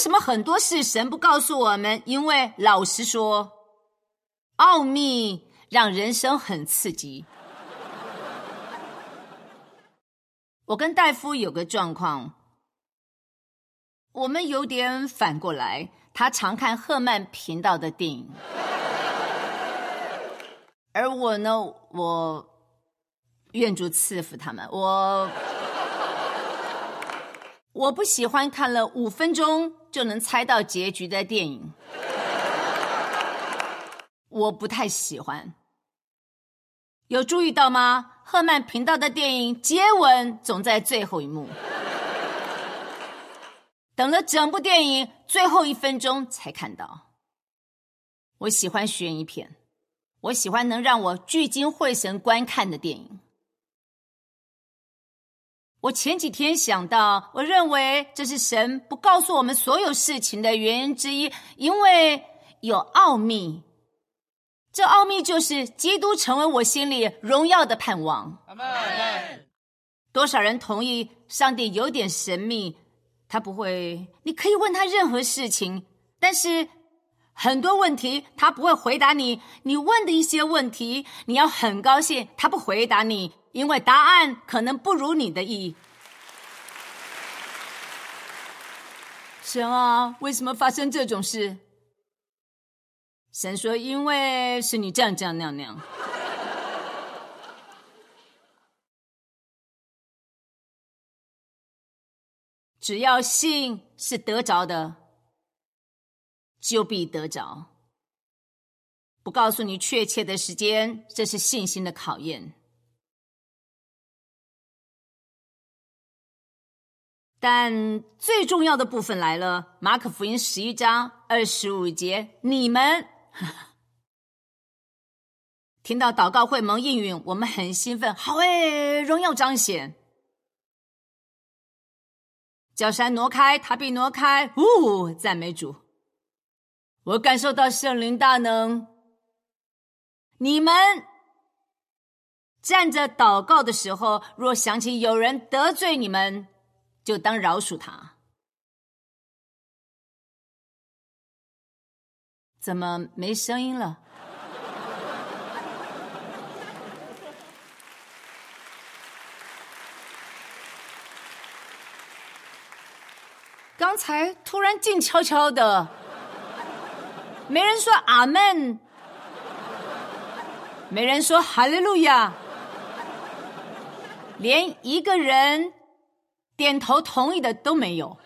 什么很多事神不告诉我们？因为老实说，奥秘让人生很刺激。我跟戴夫有个状况，我们有点反过来，他常看赫曼频道的电影，而我呢，我愿主赐福他们，我不喜欢看了5分钟就能猜到结局的电影，我不太喜欢。有注意到吗？赫曼频道的电影接吻总在最后一幕，等了整部电影最后1分钟才看到。我喜欢悬疑片，我喜欢能让我聚精会神观看的电影。我前几天想到，我认为这是神不告诉我们所有事情的原因之一，因为有奥秘。这奥秘就是基督成为我心里荣耀的盼望。阿们。多少人同意上帝有点神秘，他不会，你可以问他任何事情，但是很多问题他不会回答你。你问的一些问题，你要很高兴他不回答你，因为答案可能不如你的意。神啊，为什么发生这种事？神说，因为是你这样那样。只要信是得着的，就必得着。不告诉你确切的时间，这是信心的考验。但最重要的部分来了，马可福音11章25节，你们听到祷告会蒙应允，我们很兴奋，好诶，荣耀彰显。叫山挪开，它必挪开，赞美主。我感受到圣灵大能。你们站着祷告的时候，若想起有人得罪你们，就当饶恕他。怎么没声音了？刚才突然静悄悄的，没人说阿们，没人说哈利路亚，连一个人点头同意的都没有。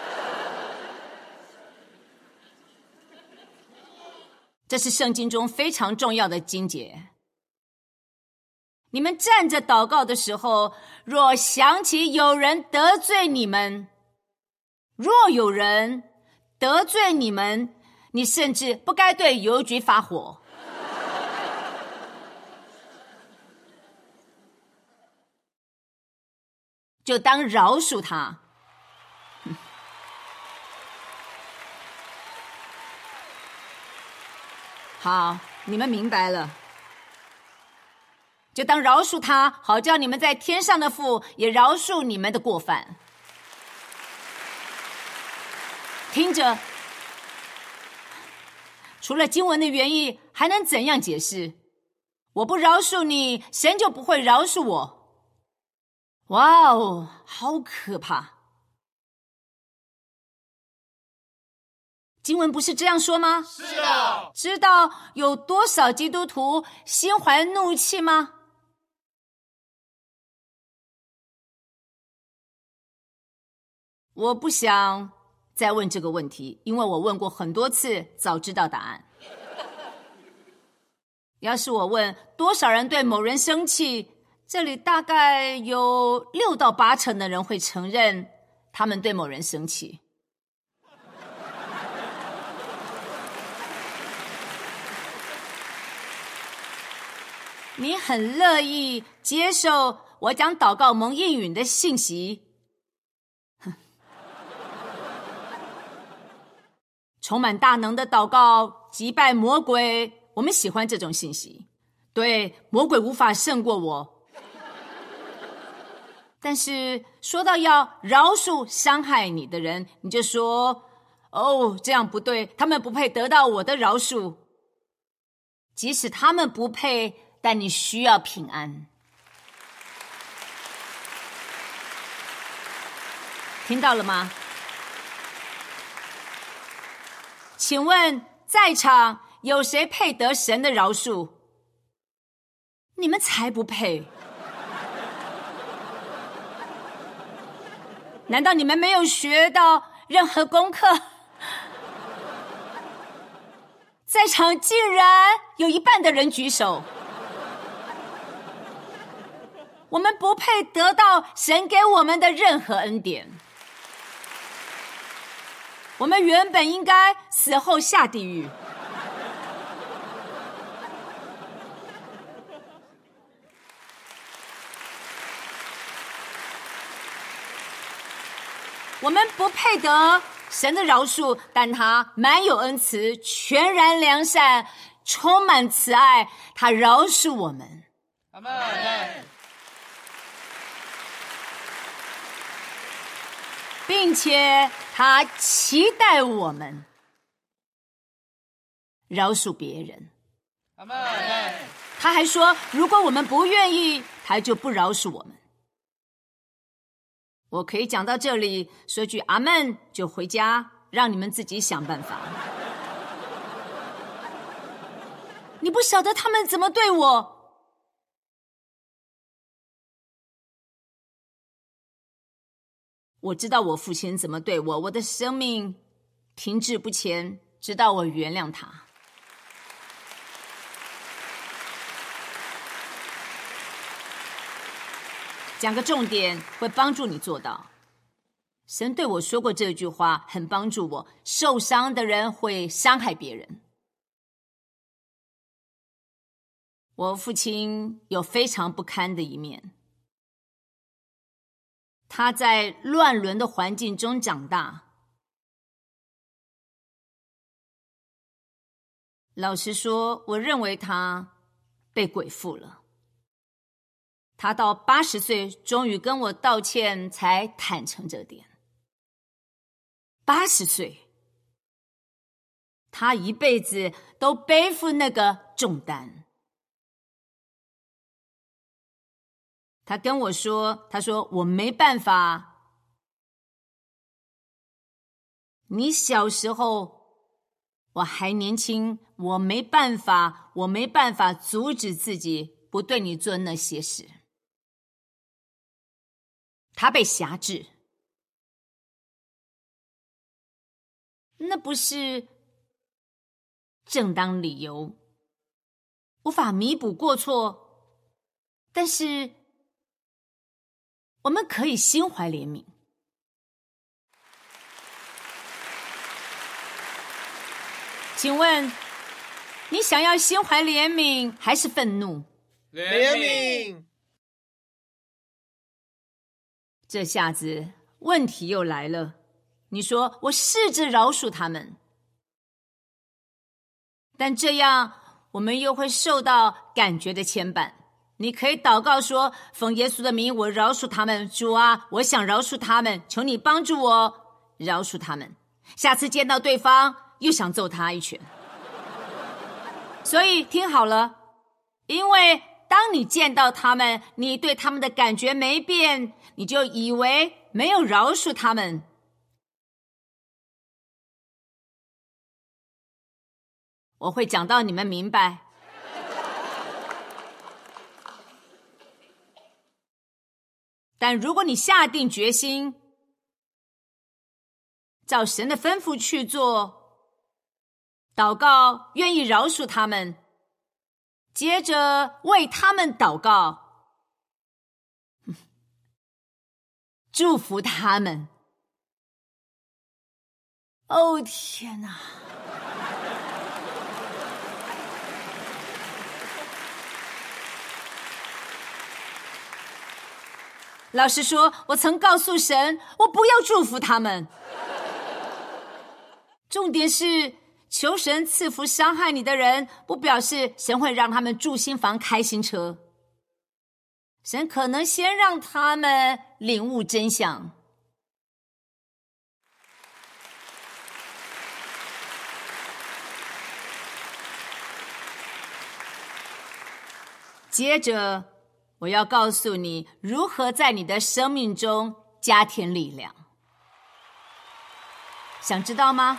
这是圣经中非常重要的经节。你们站着祷告的时候，若想起有人得罪你们，若有人得罪你们，你甚至不该对邮局发火。就当饶恕他。好，你们明白了。就当饶恕他，好叫你们在天上的父也饶恕你们的过犯。听着，除了经文的原意，还能怎样解释？我不饶恕你，神就不会饶恕我。哇哦，好可怕！经文不是这样说吗？ 是啊。 知道有多少基督徒心怀怒气吗？我不想再问这个问题，因为我问过很多次，早知道答案。要是我问多少人对某人生气，这里大概有6到8成的人会承认他们对某人生气。你很乐意接受我讲祷告蒙应允的信息，充满大能的祷告击败魔鬼，我们喜欢这种信息。对，魔鬼无法胜过我。但是说到要饶恕伤害你的人，你就说哦，这样不对，他们不配得到我的饶恕。即使他们不配，但你需要平安。听到了吗？请问在场有谁配得神的饶恕？你们才不配。难道你们没有学到任何功课？在场竟然有一半的人举手。我们不配得到神给我们的任何恩典。我们原本应该死后下地狱。我们不配得神的饶恕，但他满有恩慈，全然良善，充满慈爱，他饶恕我们。 阿们。 并且他期待我们饶恕别人。 阿们。 他还说，如果我们不愿意，他就不饶恕我们。我可以讲到这里，说句阿们就回家，让你们自己想办法。你不晓得他们怎么对我。我知道我父亲怎么对我，我的生命停滞不前，直到我原谅他。讲个重点，会帮助你做到。神对我说过这句话，很帮助我。受伤的人会伤害别人。我父亲有非常不堪的一面。他在乱伦的环境中长大。老实说，我认为他被鬼附了。他到80岁终于跟我道歉，才坦诚这点。80岁，他一辈子都背负那个重担。他跟我说，他说我没办法。你小时候我还年轻，我没办法阻止自己不对你做那些事。他被辖制，那不是正当理由，无法弥补过错，但是我们可以心怀怜悯。请问你想要心怀怜悯还是愤怒？ 怜悯。 这下子问题又来了。你说我试着饶恕他们，但这样我们又会受到感觉的牵绊。你可以祷告说，奉耶稣的名，我饶恕他们。主啊，我想饶恕他们，求你帮助我饶恕他们。下次见到对方又想揍他一拳。所以听好了，因为当你见到他们，你对他们的感觉没变，你就以为没有饶恕他们。我会讲到你们明白。但如果你下定决心，照神的吩咐去做，祷告，愿意饶恕他们，接着为他们祷告，祝福他们。哦，天哪！老实说，我曾告诉神，我不要祝福他们。重点是，求神赐福伤害你的人，不表示神会让他们住新房、开新车。神可能先让他们领悟真相。 接着，我要告诉你如何在你的生命中加添力量。想知道吗？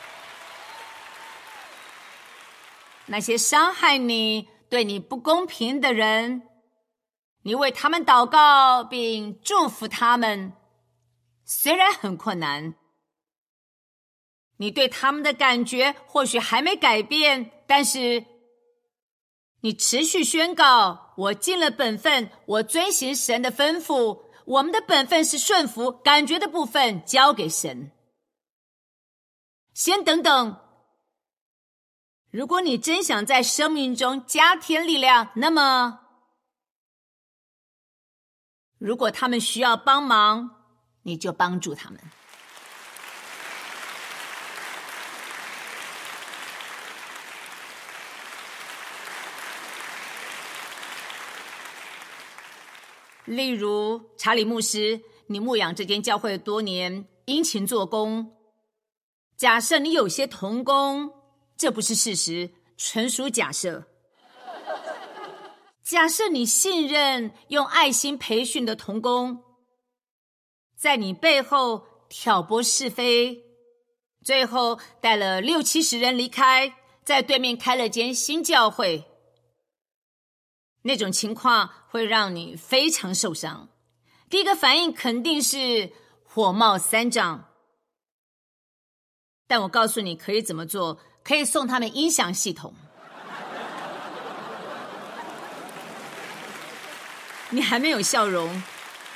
那些伤害你、对你不公平的人，你为他们祷告并祝福他们，虽然很困难，你对他们的感觉或许还没改变，但是你持续宣告：我尽了本分，我遵行神的吩咐。我们的本分是顺服，感觉的部分交给神。先等等，如果你真想在生命中加添力量，那么如果他们需要帮忙，你就帮助他们。例如查理牧师，你牧养这间教会多年，殷勤做工。假设你有些同工，这不是事实，纯属假设。假设你信任用爱心培训的同工，在你背后挑拨是非，最后带了60-70人离开，在对面开了间新教会，那种情况会让你非常受伤。第一个反应肯定是火冒三丈。但我告诉你可以怎么做，可以送他们音响系统。你还没有笑容。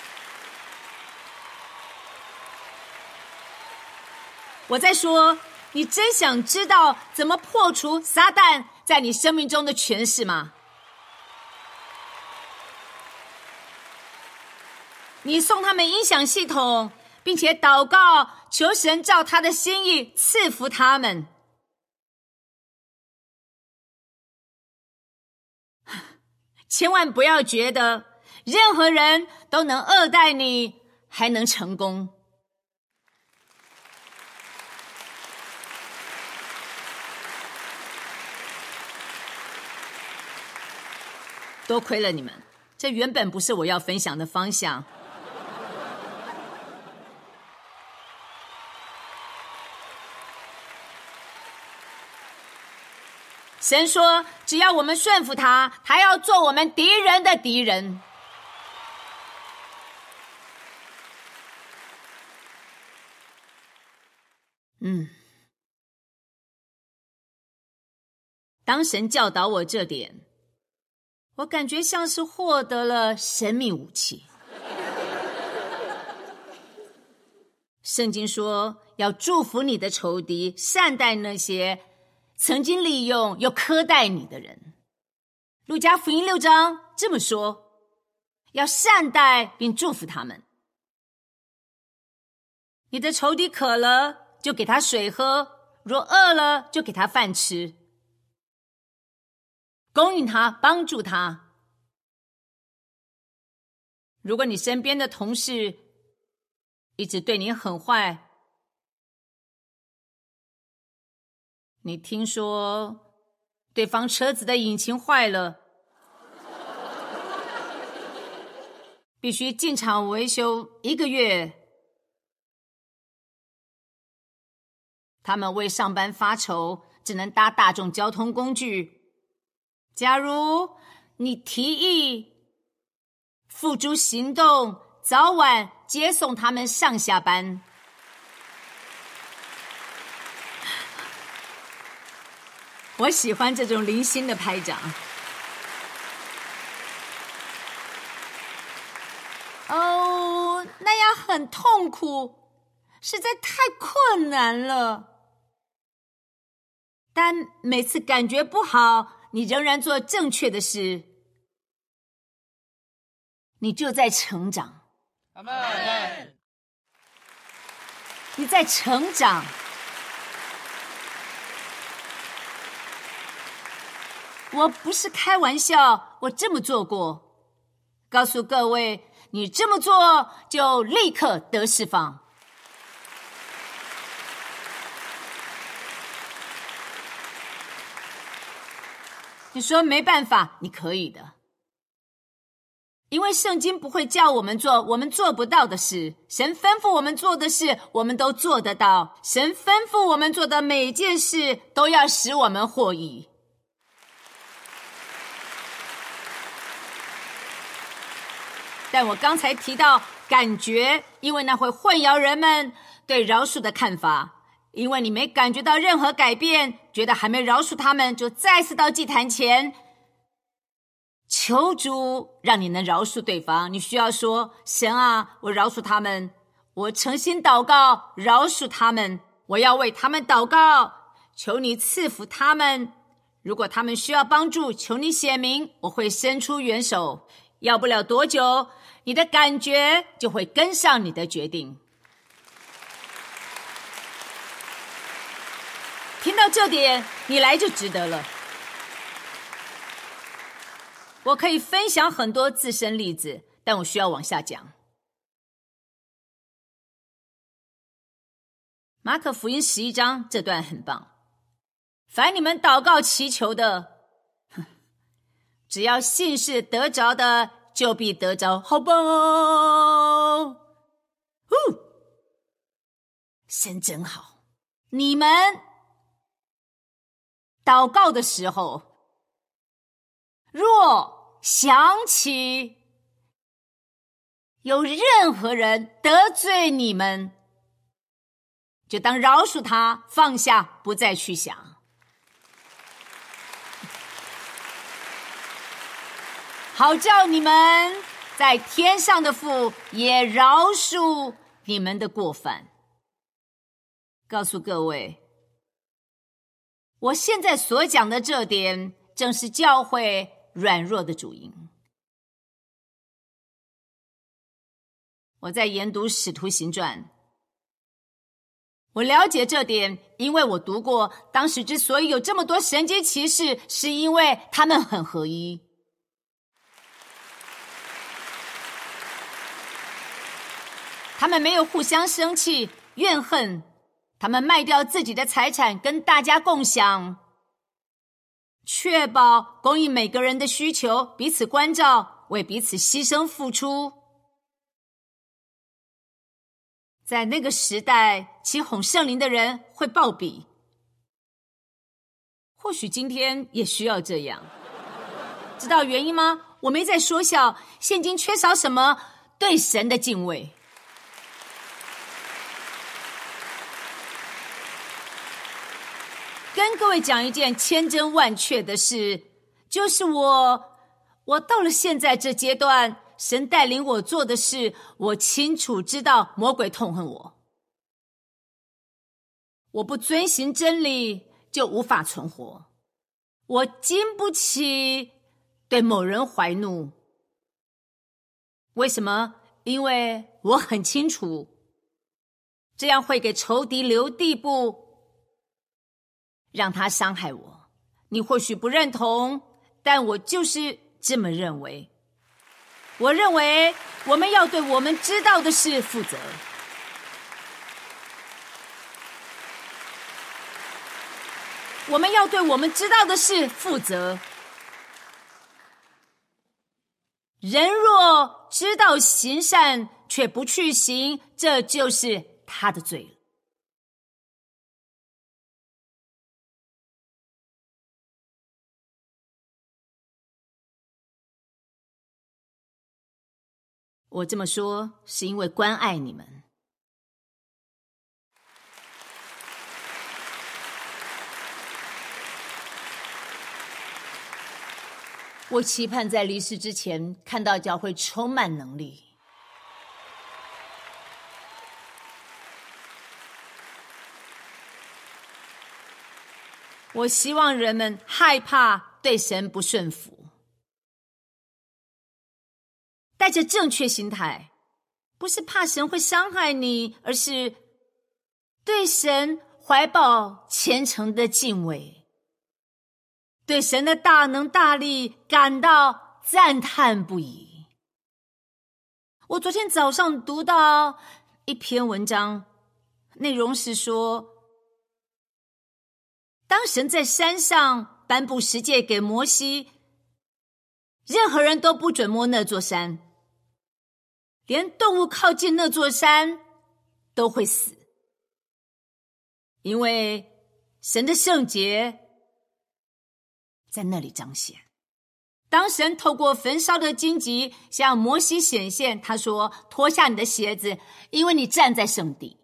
我在说，你真想知道怎么破除撒旦在你生命中的权势吗？你送他们音响系统，并且祷告，求神照他的心意赐福他们。千万不要觉得任何人都能恶待你，还能成功。多亏了你们，这原本不是我要分享的方向。神说，只要我们顺服他，他要做我们敌人的敌人。当神教导我这点，我感觉像是获得了神秘武器。圣经说，要祝福你的仇敌，善待那些曾经利用又苛待你的人。路加福音6章这么说，要善待并祝福他们。你的仇敌渴了，就给他水喝，若饿了，就给他饭吃，供应他，帮助他。如果你身边的同事一直对你很坏，你听说对方车子的引擎坏了，必须进厂维修1个月，他们为上班发愁，只能搭大众交通工具。假如你提议付诸行动，早晚接送他们上下班，我喜欢这种零星的拍掌。哦，那样很痛苦，实在太困难了。但每次感觉不好，你仍然做正确的事，你就在成长。 阿们。 你在成长。我不是开玩笑，我这么做过。告诉各位，你这么做就立刻得释放。你说没办法，你可以的。 因为圣经不会叫我们做我们做不到的事，神吩咐我们做的事，我们都做得到。神吩咐我们做的每件事，都要使我们获益。但我刚才提到感觉，因为那会混淆人们对饶恕的看法。因为你没感觉到任何改变，觉得还没饶恕他们，就再次到祭坛前求主让你能饶恕对方。你需要说，神啊，我饶恕他们，我诚心祷告饶恕他们，我要为他们祷告，求你赐福他们。如果他们需要帮助，求你显明，我会伸出援手。要不了多久，你的感觉就会跟上你的决定。听到这点，你来就值得了。我可以分享很多自身例子，但我需要往下讲。马可福音11章这段很棒，凡你们祷告祈求的，只要信是得着的，就必得着。好棒哦！神真好。你们祷告的时候，若想起有任何人得罪你们，就当饶恕他，放下，不再去想。好叫你们在天上的父也饶恕你们的过犯。告诉各位，我现在所讲的这点，正是教会软弱的主因。我在研读《使徒行传》，我了解这点，因为我读过，当时之所以有这么多神迹奇事，是因为他们很合一。他们没有互相生气、怨恨，他们卖掉自己的财产跟大家共享，确保供应每个人的需求，彼此关照，为彼此牺牲付出。在那个时代，起哄圣灵的人会暴毙。或许今天也需要这样。知道原因吗？我没在说笑，现今缺少什么？对神的敬畏。跟各位讲一件千真万确的事，就是我到了现在这阶段，神带领我做的事，我清楚知道魔鬼痛恨我。我不遵行真理，就无法存活。我经不起对某人怀怒。为什么？因为我很清楚，这样会给仇敌留地步，让他伤害我。你或许不认同，但我就是这么认为。我认为我们要对我们知道的事负责。我们要对我们知道的事负责。人若知道行善，却不去行，这就是他的罪了。我这么说是因为关爱你们。我期盼在离世之前看到教会充满能力。我希望人们害怕对神不顺服，带着正确心态，不是怕神会伤害你，而是对神怀抱虔诚的敬畏，对神的大能大力感到赞叹不已。我昨天早上读到一篇文章，内容是说，当神在山上颁布十诫给摩西， 任何人都不准摸那座山，连动物靠近那座山都会死，因为神的圣洁在那里彰显。当神透过焚烧的荆棘向摩西显现，他说：脱下你的鞋子，因为你站在圣地。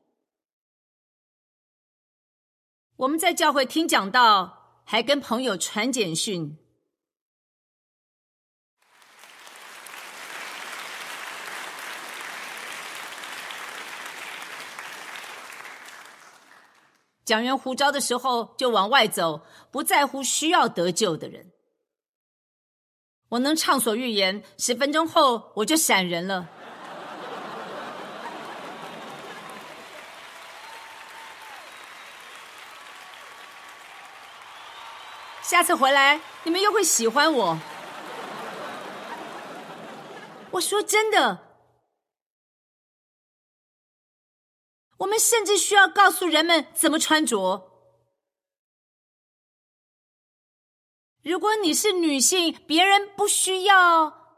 我们在教会听讲道，还跟朋友传简讯，讲员呼召的时候就往外走，不在乎需要得救的人。我能畅所欲言，10分钟后我就闪人了。下次回来你们又会喜欢我。我说真的，我们甚至需要告诉人们怎么穿着。如果你是女性，别人不需要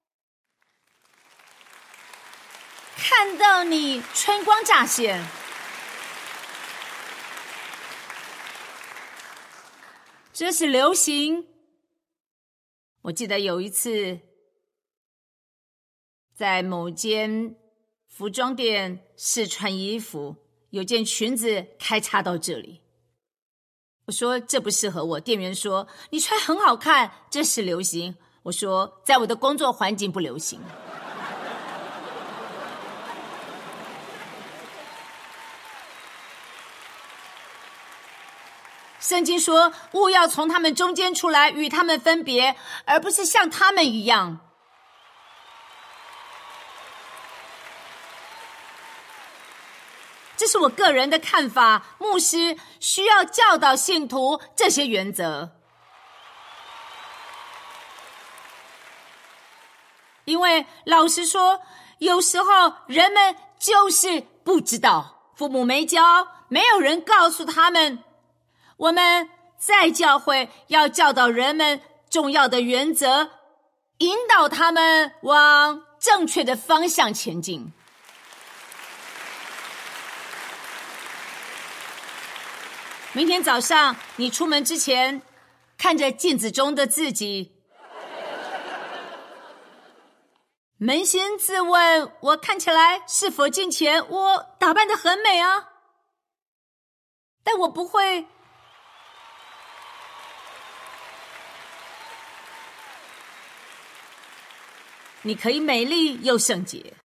看到你春光乍现。这是流行。我记得有一次在某间服装店试穿衣服，有件裙子开叉到这里，我说这不适合我，店员说你穿很好看，这是流行。我说在我的工作环境不流行。圣经说勿要从他们中间出来，与他们分别，而不是像他们一样。这是我个人的看法，牧师需要教导信徒这些原则。因为老实说，有时候人们就是不知道，父母没教，没有人告诉他们。我们在教会要教导人们重要的原则，引导他们往正确的方向前进。明天早上你出门之前，看着镜子中的自己，扪心自问，我看起来是否敬虔？我打扮得很美啊，但我不会。你可以美丽又圣洁。